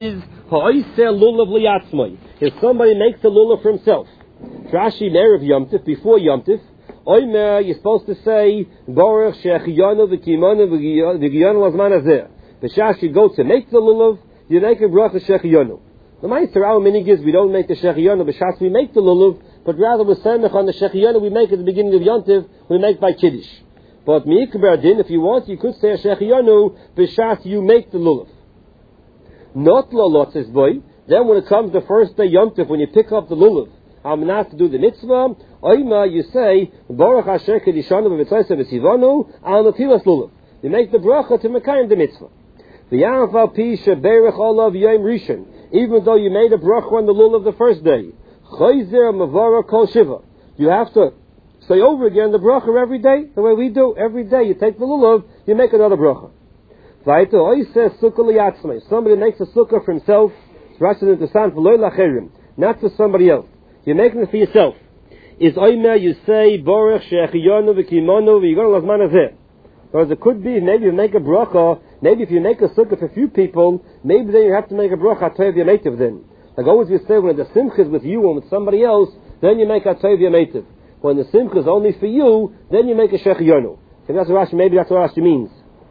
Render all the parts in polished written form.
is lulav liyatzmai. If somebody makes a lulav for himself, Rashi Merev Yomtiv, before Yomtiv, Oimer, you're supposed to say Baruch Shechiyanu v'Kimanu v'Giyanu Lazman Azeh. B'Shach you go to make the lulav, you make a bracha Shechiyanu. The Meister our minhag, we don't make the Shechiyanu, B'Shach we make the lulav, but rather we're semech on the Shechiyanu we make at the beginning of Yomtiv, we make by Kiddush. But Mi'ikbar Din, if you want, you could say a Shechiyanu, B'Shach you make the lulav. Not lolotzes boy. Then when it comes the first day Yomtiv, when you pick up the lulav, I'm not to do the mitzvah. Oima, you say Baruch Asher Kedishanu v'Mitzvah v'Sivanu al Natilas lulav. You make the bracha to mekayim the mitzvah. V'ya'av pi sheberech olav yom rishon. Even though you made a bracha on the lulav the first day, chayzer mavara kol shiva. You have to say over again the bracha every day, the way we do every day. You take the lulav, you make another bracha. Somebody makes a sukkah for himself, not for somebody else. You're making it for yourself. Is oimer, you say Baruch Shechiyanu v'Kimanu v'Yigonu Lazman Azeh. Whereas it could be maybe you make a bracha. Maybe if you make a sukkah for a few people, maybe then you have to make a bracha Atayv Yamativ. Then, like always we say, when the simcha is with you and with somebody else, then you make Atayv Yamativ. When the simcha is only for you, then you make a Shechiyanu. So that's what Rashi. Maybe that's what Rashi means.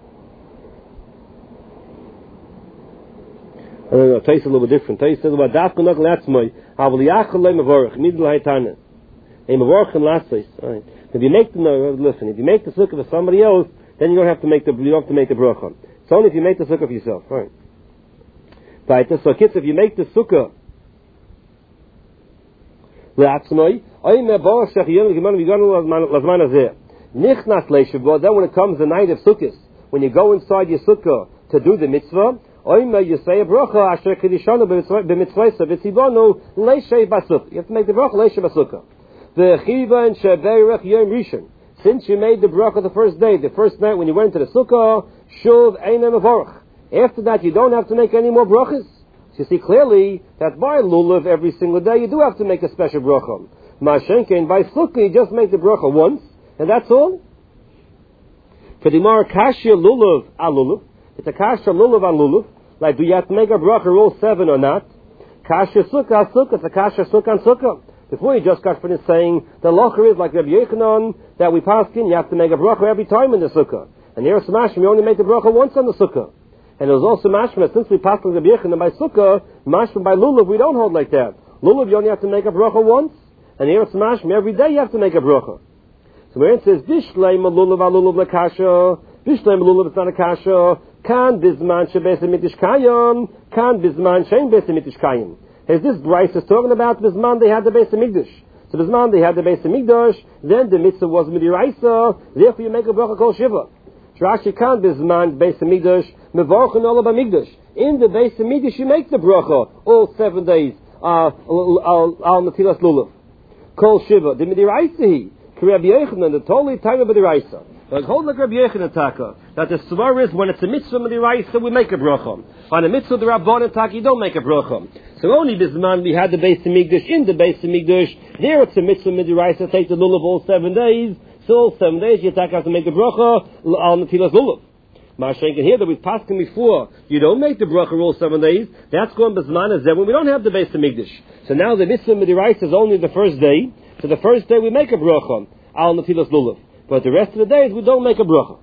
I don't know, taste a little bit different. Taste a little bit dafka nok latzmai. Avliyachal le mavorach. Midl haytana. A mavorach and latzais. If you make the listen, if you make the sukkah for somebody else, then you don't have to make the bracha. It's only if you make the sukkah for yourself. Right. So kids, if you make the sukkah latzmai, ayme baruch shechiyanu v'Kimanu v'Yigonu Lazman Azeh. Nichnas leishavah. Then when it comes the night of sukkahs, when you go inside your sukkah to do the mitzvah, Oima, you say a bracha, Asher Kedishanu b'mitzvaysa v'tzivanu leishei basukah. You have to make the bracha leishei basukah. V'chiva and sheberech yom rishon. Since you made the bracha the first day, the first night when you went to the sukkah, shuv einem avorach. After that, you don't have to make any more brachas. So you see clearly that by lulav every single day, you do have to make a special bracha. Mashenkein, by sukkah, you just make the bracha once, and that's all. Kedimar kashya lulav al lulav. It's a kasha lulav on lulav. Like, do you have to make a bracha all 7 or not? Kasha sukkah sukkah. It's a kasha sukkah on sukkah. Before you just got finished saying the locher is like Rabbi Yechanan that we passed in. You have to make a bracha every time in the sukkah. And here smashma, you only make the bracha once on the sukkah. And it was also mashma since we passed in Rabbi Yechanan by sukkah, mashma by lulav we don't hold like that. Lulav you only have to make a bracha once. And here smashma every day you have to make a bracha. So where it says bishleim lulav alulav lekasha, bishleim lulav it's not a kasha. Kan bizman shebes mitish kayim, kan bizman shein bes mitish kayim. As this Bryce is talking about, bizman they had the Beis Hamikdash. So bizman they had the Beis Hamikdash, then the mitzvah was midiraisa. Therefore you make a bracha kol shiva. Rashi kan bizman Beis Hamikdash mevorchen olam b'mikdash. In the Beis Hamikdash you make the bracha all 7 days. Al natilas lulav kol shiva. The midiraisa he. Rabbi Yechanan, the totally time of midiraisa. Like hold like Rabbi Yechanan taka, that the svar is when it's a mitzvah midiraisa we make a bracha. On a mitzvah the Rabbanan taka you don't make a bracha. So only this man we had the Beis Hamikdash. In the Beis Hamikdash there it's a mitzvah midiraisa. Take the lulav all 7 days. So all 7 days you have to make a bracha al natilas lulav. Mashenken here that we've passed him before. You don't make the bracha all 7 days. That's going bezman azeh when we don't have the Beis Hamikdash. So now the mitzvah midiraisa is only the first day. So the first day we make a bracha al natilas lulav. But the rest of the days we don't make a bracha.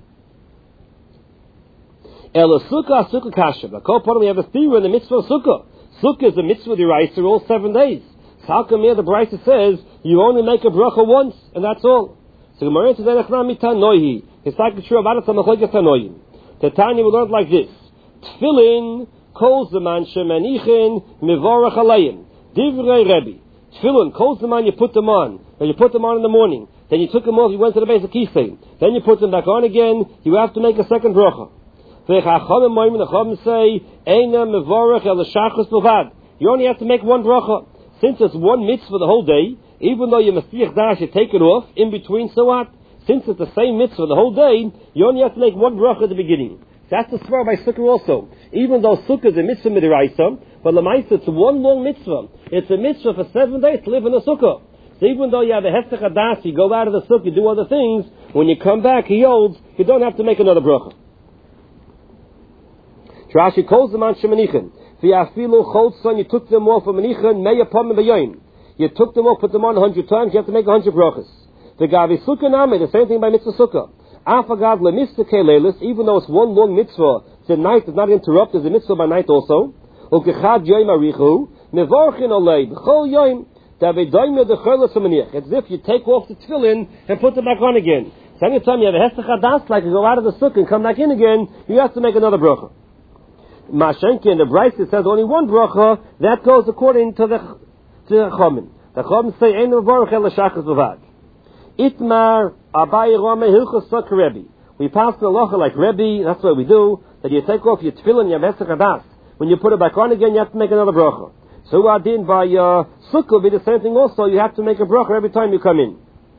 Ela sukkah sukkah kasha. But part we have a theory in the mitzvah of sukkah. Sukkah is a mitzvah d'oraisa all 7 days. So how come here the Brisa says you only make a bracha once and that's all? So Gemara says enachna mitanohi. It's like the true about it samachlokas tanoim. The Tanya we learned like this: Tefillin kol zaman shemanichin mevorach alayim. Divrei Rebbe. Tefillin kol zaman you put them on. When you put them on in the morning. Then you took them off, you went to the base of Kisei. Then you put them back on again, you have to make a second bracha. The Chachamim say, Eina mevorach el shachos bilvad. You only have to make one bracha. Since it's one mitzvah the whole day, even though you mestiach dash, you take it off, in between, so what? Since it's the same mitzvah the whole day, you only have to make one bracha at the beginning. That's the svar by sukkah also. Even though sukkah is a mitzvah midiraisa, but lemaisa it's one long mitzvah. It's a mitzvah for 7 days to live in a sukkah. So even though you have a hefsech hadas, you go out of the sukkah, you do other things, when you come back, he holds, you don't have to make another bracha. Rashi calls them on shemanichin. V'afilu cholson, you took them off of Menichan, meya pamim b'yoyim. You took them off, put them on 100 times, you have to make 100 brachas. The Gavi Sukkah Name, the same thing by Mitzvah Sukkah. Afagad lemista keleilis, even though it's one long mitzvah, the night is not interrupted, the mitzvah by night also. Ukechad yoyim arichu, mevorchin olei, b'chol yoyim, davidoyim yodechol l'samaniach. It's as if you take off the tefillin and put them back on again. So anytime you have a hesach hadas, like you go out of the sukkah and come back in again, you have to make another bracha. Mashenki in the Bryce, it says only one bracha, that goes according to the Chomin. The Chomin say, Ein mevorach el shachas b'vad. Itmar Abai Rome Hilchos Sukkah Rebbe. We pass the halacha like Rebbe, that's what we do, that you take off your tefillin, you have hesach hadas. When you put it back on again, you have to make another bracha. So Adin by Sukkah be the same thing also, you have to make a bracha every time you come in.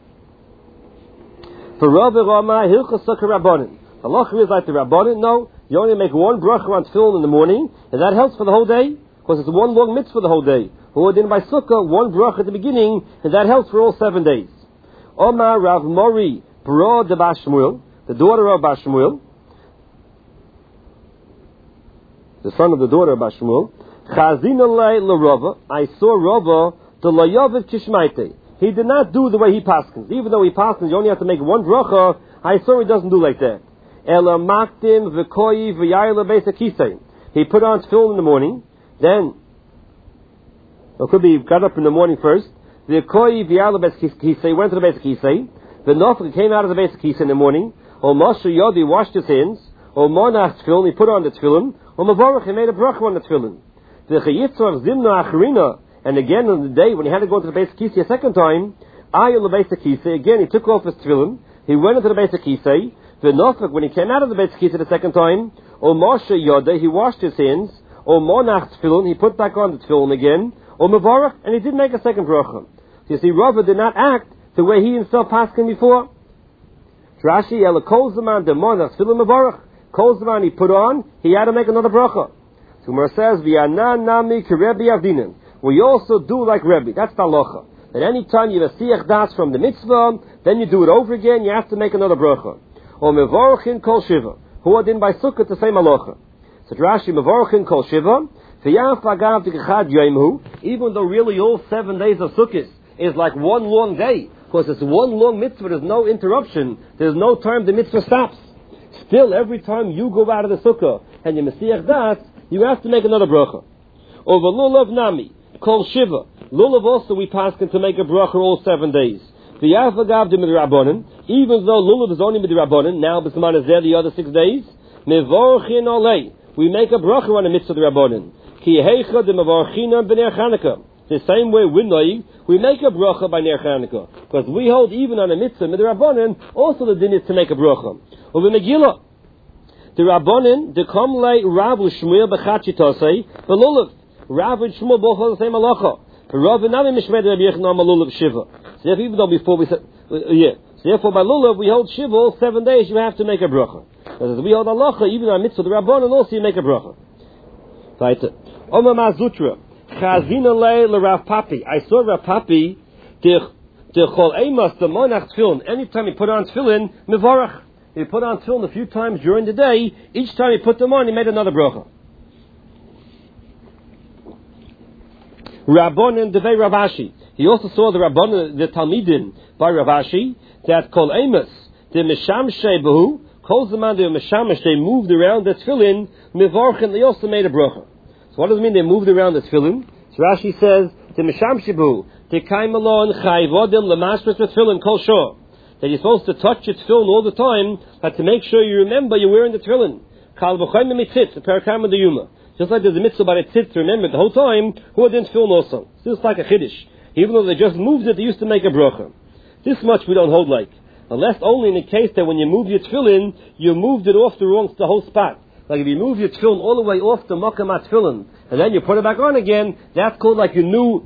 For Rav Rama Hilchos Sukkah Rabbanin. The halacha is like the Rabbanin, no, you only make one bracha on tefillin in the morning, and that helps for the whole day, because it's one long mitzvah for the whole day. Who Adin by Sukkah, one bracha at the beginning, and that helps for all 7 days. Omar Rav Mori Bro de Bashmuel, the daughter of Bashmuel, the son of the daughter of Bashmuel, Chazinalei LaRava, I saw Rava the Layaviv Kishmaite. He did not do the way he paskins. Even though he paskins, you only have to make one bracha, I saw he doesn't do like that. Ela Maktim V'koi V'yayla Beisa Kisei. He put on tefillin in the morning, then, or could be got up in the morning first, the Koi Viala Besakisei went to the Besakisei. The Nofik came out of the Besakisei in the morning. O Moshe Yodi washed his hands. O Monach Tefillin, he put on the Tefillin. O Mavorach, he made a bracha on the Tefillin. The Chayitzor Zimna Acharina, and again on the day when he had to go to the Besakisei a second time, Ayel the Besakisei, again he took off his Tefillin. He went into the Besakisei. The Nofik, when he came out of the Besakisei the second time, O Moshe Yodi, he washed his hands. O Monach Tefillin, he put back on the Tefillin again. O Mavorach, and he did make a second bracha. You see, Rava did not act the way he himself paskin before. Rashi, Ela Kol Zaman Demonach Tefillin Mavorach. Kol Zaman he put on, he had to make another bracha. So Gemara says, V'yanan nami kerebi avdinan. We also do like Rebbe. That's the halacha. That any time you have a siach das from the mitzvah, then you do it over again, you have to make another bracha. Or mevorachin kol shiva. Who are in by sukkah the same halacha. So Rashi, mevorachin kol shiva. Even though really all 7 days of Sukkot is like one long day, because it's one long mitzvah, there's no interruption, there's no time the mitzvah stops. Still, every time you go out of the Sukkah and you Mesiach Das, you have to make another bracha. Over Lulav Nami, Kol Shiva. Lulav also we pass to make a bracha all 7 days. The Yafagav de Midrabanan, even though Lulav is only Midrabanan, now Bisman is there the other 6 days, Mevorchin Olei. We make a bracha on the mitzvah of the Rabbanan. The same way we make a bracha by Ner Chanukah, because we hold even on a mitzvah midrabanan, also the din is to make a bracha. Over Megillah, the Rabbanan, the Komlei Rav Shmuel B'Chachitosei, the Lulav, Rav and Shmuel both hold the same halacha. The Rav and Nami Mishmed Rabbi Yechon Lulav Shiva. So therefore, even though before we said, so therefore by Lulav we hold Shiva all 7 days. You have to make a bracha. Because we hold halacha even on mitzvah the Rabbanan also you make a bracha. Right. Oma Mazutra, Chazina Le Rav Papi. I saw Rav Papi, the Chol Eimas, the Monach Tefillin. Anytime he put on Tefillin, Mevorach. He put on Tefillin a few times during the day. Each time he put them on, he made another bracha. Rabbanan Devei Ravashi. He also saw the Rabbanan, the Talmidin by Ravashi, that Kol Eimas, the Meshamshei Behu, Kol Zaman the Meshamash, they moved around the Tefillin, Mevorach, and they also made a bracha. So what does it mean they moved around the tefillin? So Rashi says, "The mishamshibu, the kaimalon chayvodim lemashmas tefillin kol shor." That you're supposed to touch your tefillin all the time, but to make sure you remember you're wearing the tefillin. Kal v'chayim mitzitz, the parakam of the yuma. Just like there's a mitzvah by the tzitz to remember the whole time, who are in tefillin also. It's just like a chiddush. Even though they just moved it, they used to make a bracha. This much we don't hold like, unless only in the case that when you move your tefillin, you moved it off the whole spot. Like if you move your tefillin all the way off the makam tefillin, and then you put it back on again, that's called like a new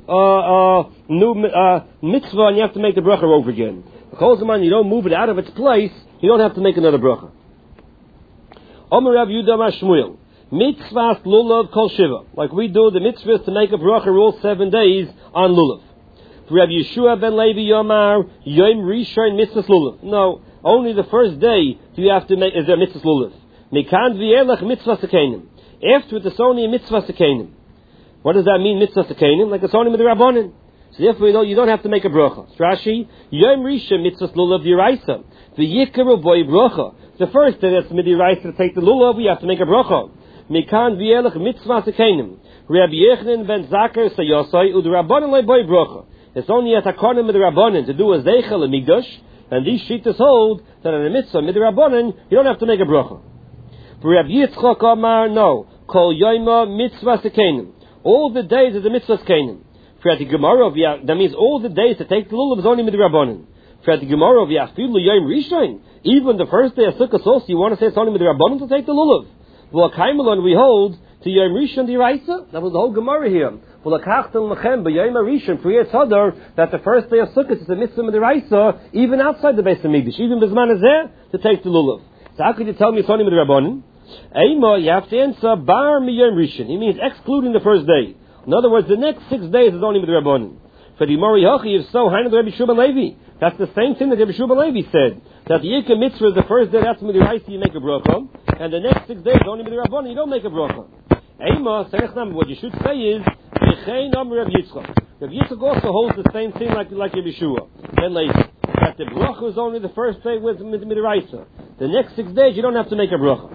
mitzvah, and you have to make the bracha over again. Because you don't move it out of its place, you don't have to make another bracha. Omer Rav Yudah Shmuel, mitzvahs lulav kol shiva. Like we do the mitzvahs to make a bracha all 7 days on lulav. Rav Yeshua ben Levi Yomar, Yom Rishon mitzvahs lulav. No, only the first day do you have to make, is there mitzvahs lulav. Mikan v'yelech mitzvah sekenim. After it's only a mitzvah sekanim. What does that mean, mitzvah sekanim? Like it's only with the rabbanon. So therefore, you don't have to make a bracha. Rashi, Yom Rishon mitzvah lulav d'iraisa. V'yikaru boy bracha. The first day that's midiraisa to take the lulav, we have to make a bracha. Mikan v'yelech mitzvah sekanim. Rabbi Yochanan ben Zakar sayosai ud rabbanon le boy bracha. It's only at hakonim with the rabbanon to do a zeichel and migdash, and these shittas hold that in a mitzvah with the rabbanon you don't have to make a bracha. For Rabbi Yitzchak Amar, no, kol yoyma mitzvah sekanim. All the days is the mitzvah sekanim. For the Gemara, that means all the days to take the lulav is only with the rabbanon. For the Gemara, v'afilu yom rishon, even the first day of Sukkot also, you want to say it's only with the rabbanon to take the lulav. Well, Kaimelon we hold to yom rishon d'iraisa. That was the whole Gemara here. Well, lakachtem lechem b'yom rishon priyat hadar that the first day of Sukkot is a mitzvah d'iraisa, even outside the Beis Hamikdash, even b'zman hazeh to take the lulav. So how could you tell me it's only with the rabbanon? Eima, you have to answer bar miyom rishon. He means excluding the first day. In other words, the next 6 days is only with the rabbanon. For the Mori Hachi, if so, Hainu Rabbi Shua Levi. That's the same thing that Rabbi Shua Levi said. That the Yikah mitzvah is the first day, that's with the Raisi you make a bracha, and the next 6 days is only with the rabbanon, you don't make a bracha. Eima, Serechnam, what you should say is, Yechein Am Rabbi Yitzchak. Rabbi Yitzchak also holds the same thing like Rabbi Shua. Then later, that the bracha is only the first day with the Raisa. The next 6 days you don't have to make a bracha.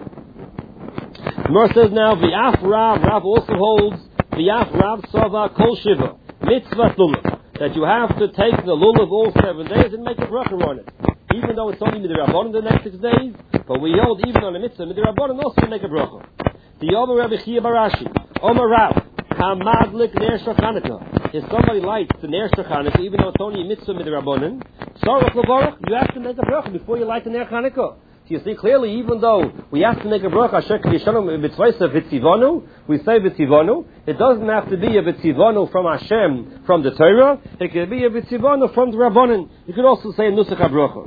Gemara says now, V'af Rav also holds V'yaf Rav Sava Kol Shiva Mitzvah Lulav, that you have to take the lulav all 7 days and make a bracha on it, even though it's only midrabanan the next 6 days. But we hold even on the mitzvah midrabanan also to make a bracha. The Omer Rabbi Chia Barashi Omer Rav Hamadlik Ner Shachanaka. If somebody lights the Ner Shachanaka, even though it's only a mitzvah midrabanan, Sarach Levarach, you have to make a bracha before you light the Ner Chanukah. So you see clearly, even though we have to make a bracha, Asher Kedishanu B'tzvaisa V'tzivanu, we say V'tzivanu, it doesn't have to be a V'tzivanu from Hashem, from the Torah, it could be a V'tzivanu from the Rabbanan. You could also say Nusach HaBracha.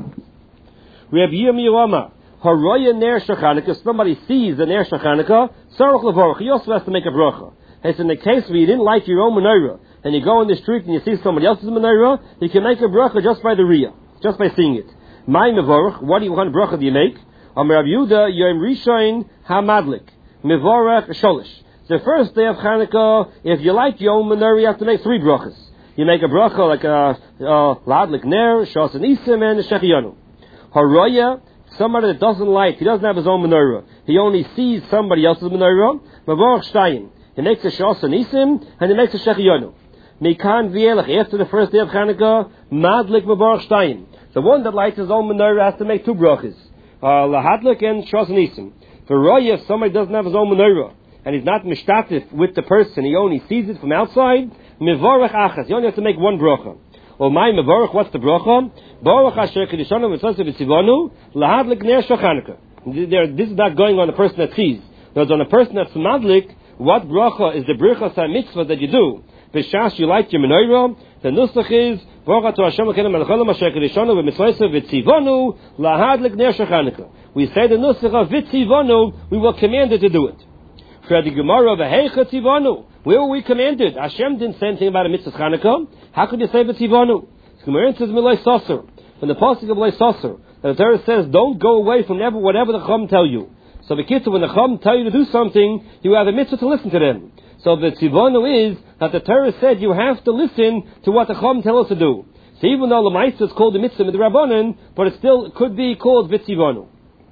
Rabbi Yirmiyah Amar, Haroya Ner Shachanaka, if somebody sees the Ner Shachanaka, Sarach Levarach, he also has to make a bracha. It's in the case where you didn't light your own menorah, and you go in the street and you see somebody else's menorah, you can make a bracha just by the riyah, just by seeing it. My mevorach, what bracha do you make? Amar Rabbi Yehuda, Yom Rishon Hamadlik, mevorach sholish. The first day of Chanukah, if you light your own menorah, you have to make 3 brachas. You make a bracha like a ladlik ner, shas and isim, and shechiyanu. Haroya, somebody that doesn't light, he doesn't have his own menorah, he only sees somebody else's menorah. Mevorach shtayim, he makes a shas and isim, and he makes a shechiyanu. Mekan v'elach, after the first day of Chanukah, madlik mevorach shtayim. The one that lights his own menorah has to make 2 brachas, lahadlik and shas and isim. For roya, if somebody doesn't have his own menorah and he's not mishtatif with the person, he only sees it from outside, mevorach achas, he only has to make 1 bracha. Or my mevorach, what's the bracha? Baruch asher kedishanu v'tzvaisa v'tzivanu lahadlik ner shachanukah. This is not going on the person that sees. But on a person that's madlik, what bracha is the bracha sa mitzvah that you do? B'shas you light your menorah, the nusach is Baruch atah Hashem Elokeinu melech haolam asher kedishanu v'mitzvayso v'tzivanu lahadlik ner shachanukah. We say the nusach of v'tzivanu, we were commanded to do it. For the Gemara v'heicha tzivanu, where were we commanded? Hashem didn't say anything about a mitzvah Chanukah. How could you say v'tzivanu? The Gemara says milay saser, from the pasuk of milay saser, that the Torah says don't go away from whatever the Chum tell you. So the kitzur, when the Chum tell you to do something, you have a mitzvah to listen to them. So the tzivanu is that the Torah said you have to listen to what the Chum tell us to do. So even though the Lamaisa is called the mitzvah with the Rabbanan, but it still could be called v'tzivanu.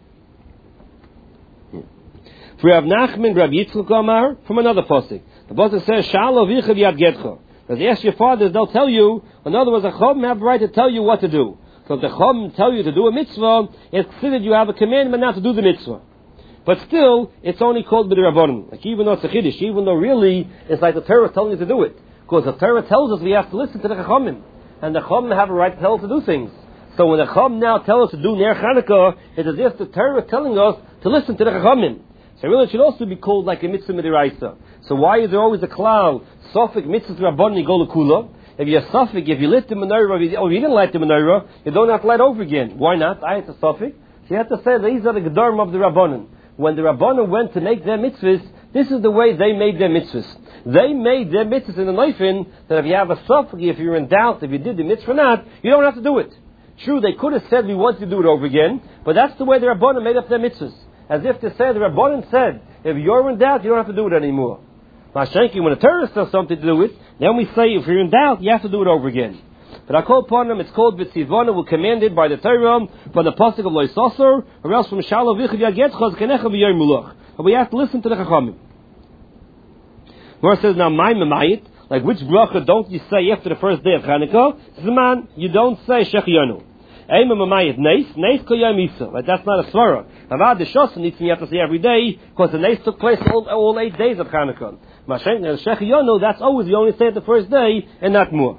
For Rav Nachman, Rabbi Yitzchak Amar, from another pasuk. The pasuk says, Sha'al avicha v'yad gedcha. As you ask your fathers, they'll tell you. In other words, a Chum have the right to tell you what to do. So if the Chum tell you to do a mitzvah, it's considered you have a commandment not to do the mitzvah. But still, it's only called b'derabbanan. Like even though it's a chiddush, even though really it's like the Torah telling you to do it. Because the Torah tells us we have to listen to the Chachamim. And the Chachamim have a right to tell us to do things. So when the Chachamim now tell us to do Ner Chanukah, it's as if the Torah is telling us to listen to the Chachamim. So really it should also be called like a mitzvah midiraisa. So why is there always a klal? Sofik mitzvah rabbanan go lekula. If you're sofik, if you lit the menorah, or you didn't light the menorah, you don't have to light over again. Why not? I had to sofik. So you have to say these are the gedarim of the rabbanan. When the rabbanan went to make their mitzvahs, this is the way they made their mitzvahs. They made their mitzvahs in the leifin that if you have a sofik, if you're in doubt, if you did the mitzvah or not, you don't have to do it. True, they could have said we want to do it over again, but that's the way the rabbanan made up their mitzvahs. as if to say the Rabbanan said, if you're in doubt, you don't have to do it anymore. Mashenki, when a terrorist does something to do it, then we say if you're in doubt, you have to do it over again. But I call upon them, it's called B'tzivona, we're commanded by the Torah, by the Pasuk of Lo Yisosor, or else from Shalom Vichid Yagetcha, Zkenecha V'yoy Mulach. But we have to listen to the Chachamim. Gemara says, now, my Mamayit, like which bracha don't you say after the first day of Chanukah? Zman, you don't say Shechianu. Eima Mamayit Neis Kol Yom Isa. Like that's not a svara. Avad the Shos needs you have to say every day, because the Neis took place all 8 days of Chanukah. Shechianu, that's always you only say it the first day, and not more.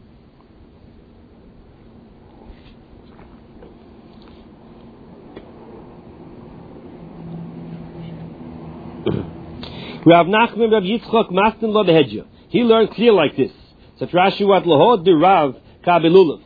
Rav Nachman Rav Yitzchak Mastin Lo Behedja. He learned clear like this. So Rashi what Lahod de Rav Kabelulav.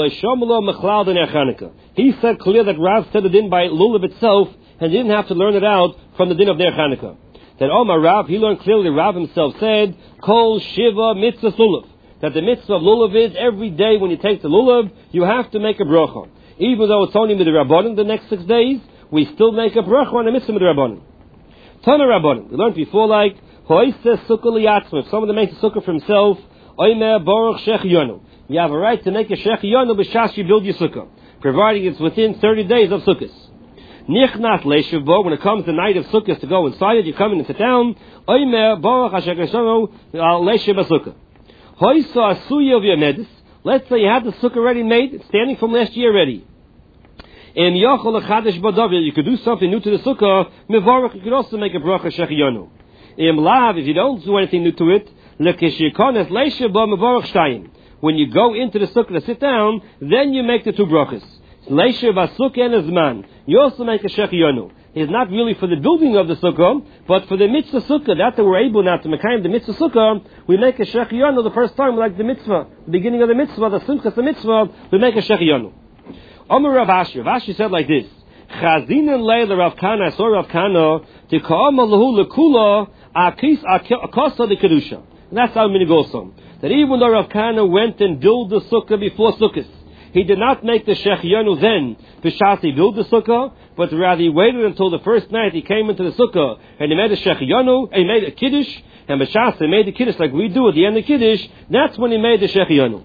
He said clear that Rav said it in by Lulav itself and didn't have to learn it out from the din of their Chanukah. That Omar Rav, he learned clearly, Rav himself said, Kol Shiva Mitzvah Lulav. That the mitzvah of Lulav is every day when you take the Lulav, you have to make a bracha. Even though it's only with the Rabbanim the next 6 days, we still make a bracha on the mitzvah with the Rabbanim. Tana Rabbanim. We learned before like, Hoise Sukkah Liyatzma. If someone makes a sukkah for himself, Oimer Baruch Shechianu. You have a right to make a Shechianu b'shas you build your sukkah, providing it's within 30 days of sukkahs. Nichnas Leishav Bo, when it comes the night of sukkahs to go inside it, you come in and sit down, Oimer Baruch HaShechianu Leishav HaSukkah. Hoise Asuya V'yamedis. Let's say you have the sukkah already made, standing from last year already. You could do something new to the sukkah. Mevarach, you could also make a bracha Shechianu. If you don't do anything new to it, when you go into the sukkah to sit down, then you make the 2 brachas. You also make a Shechianu. It's not really for the building of the sukkah, but for the mitzvah sukkah. That we're able now to make the mitzvah sukkah, we make a Shechianu the first time, like the mitzvah, the beginning of the mitzvah, the simchas the mitzvah, we make a Shechianu. Amar Rav Ashi. Rav Ashi said like this: Chazinin leila Rav Kana, I saw Rav Kana to ka'ama lahu lekula akasa de kedusha. And that's how many goes on. That even though Rav Kana went and built the sukkah before sukkahs, he did not make the Shechianu then b'shas he built the sukkah, but rather he waited until the first night he came into the sukkah and he made a Shechianu, and he made a kiddush, and b'shas he made the kiddush like we do at the end of the kiddush. That's when he made the Shechianu.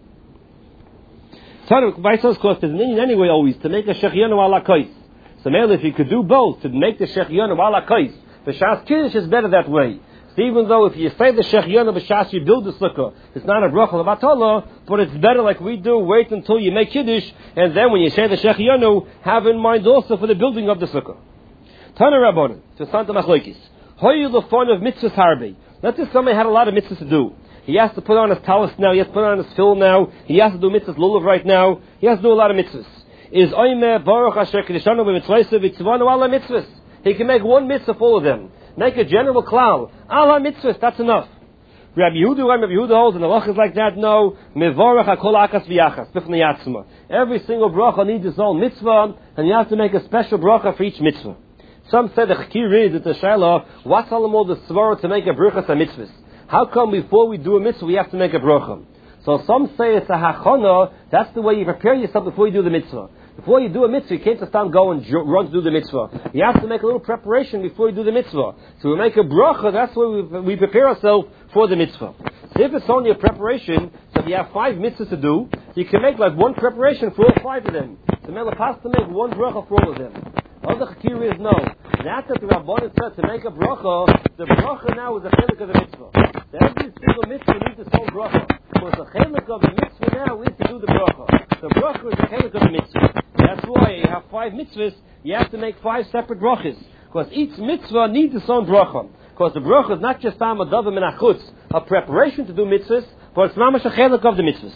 Because there's an Indian anyway always to make a Shechianu ala kais. So maybe if you could do both, to make the Shechianu ala kais, the Shas Kiddush is better that way. So even though if you say the Shechianu b'Shas you build the sukkah, it's not a bracha of Atala, but it's better like we do, wait until you make Kiddush, and then when you say the Shechianu, have in mind also for the building of the sukkah. Tana Rabbanan, to Santa Machlokes. Hoyu the fun of mitzvahs harbe. Let's say somebody had a lot of mitzvahs to do. He has to put on his talis now, he has to put on his film now, he has to do mitzvahs lulav right now, he has to do a lot of mitzvahs. Is Oimer Baruch Asher Kedishanu b'mitzvahs v'tzivanu ala mitzvahs. He can make one mitzvah for all of them. Make a general klal. Ala mitzvahs, that's enough. Rabbi Yehuda holds, and the halach is like that, no. Mevarach hakol akas v'yachas, b'fnei yatzma. Every single bracha needs its own mitzvah, and you have to make a special bracha for each mitzvah. Some say the chakir is, it's a shayla, what's all the svara to make a bracha and mitzvahs? How come before we do a mitzvah we have to make a bracha? So some say it's a hachana, that's the way you prepare yourself before you do the mitzvah. Before you do a mitzvah, you can't just go and run to do the mitzvah. You have to make a little preparation before you do the mitzvah. So we make a bracha, that's why we prepare ourselves for the mitzvah. So if it's only a preparation, so if you have 5 mitzvahs to do, you can make like one preparation for all 5 of them. So Mela has to make one bracha for all of them. Other chakir is no. Not that the Rabbanan said to make a bracha, the bracha now is a chelik of the mitzvah. So every single mitzvah needs its own bracha. Because the chelik of the mitzvah now is to do the bracha. The bracha is the chelik of the mitzvah. That's why you have 5 mitzvahs, you have to make 5 separate brachas. Because each mitzvah needs its own bracha. Because the bracha is not just tam adavim and achutz, a preparation to do mitzvahs, but it's mamash a chelik of the mitzvahs.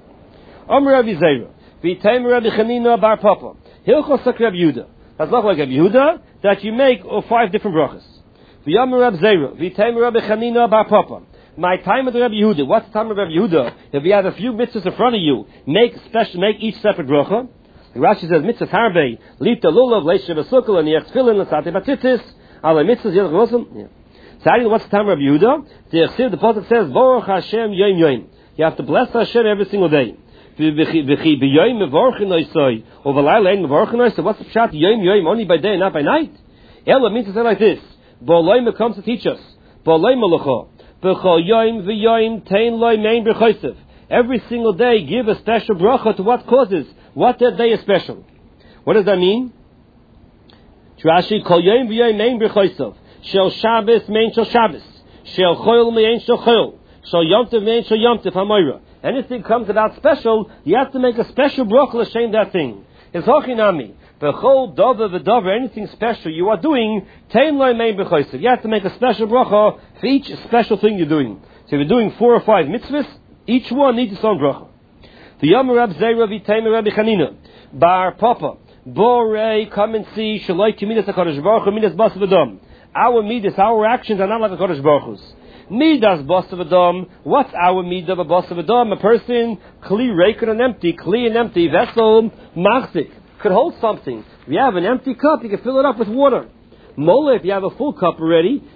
Amr Rabbi Zera, v'itayim Rabbi Chanina bar Papa, hilchos sak Rabbi Yehuda. That's not like Rabbi Yehuda, that you make 5 different brachas. V'yamr Rabbi Zera, v'itayim Rabbi Chanina bar Papa. My time of the Rabbi Yehuda. What's the time of Rabbi Yehuda? If you have a few mitzvahs in front of you, make each separate bracha. Rashi says mitzvahs harbe lita lulav leishav asukal and yech tefillin l'sate batitis ala mitzvahs yelch v'osam. So what's the time of Rabbi Yehuda? The pasuk says Baruch Hashem yom yom. You have to bless Hashem every single day. V'chi b'yom mevorchin oisoi u'v'layla ein mevorchin oisoi. What's the pshat yom yom only by day, not by night? Ella means to say like this. Ba'olayim comes to teach us. Ba'olayim malacha. B'chol yoyim v'yoyim tein loy mein b'choysev. Every single day, give a special bracha to what causes. What that day is special. What does that mean? Rashi, kol yoyim v'yoyim mein b'choysev. Shel Shabbos mein shel Shabbos. Shel choil mein shel choil. Shel yomtiv mein shel yomtiv hamoira. Anything comes about special, you have to make a special bracha l'shem that thing. It's hochinami. B'chol dover v'dover, anything special you are doing, tein loy mein b'choysev. You have to make a special bracha for each special thing you're doing. So if you're doing 4 or 5 mitzvahs, each one needs its own bracha. The Yom Rab Zera v'Teimer Rabbi Chanina Bar Papa Borei, come and see Shaloi Midas HaKadosh Baruch Hu Midas Bas V'Dam. Our midas, our actions are not like HaKadosh Baruch Hu's. Midas Bas V'Dam. What's our midah of Bas V'Dam? A person kli reikon and empty, kli an empty vessel machzik could hold something. If you have an empty cup, you can fill it up with water. Mola, if you have a full cup already,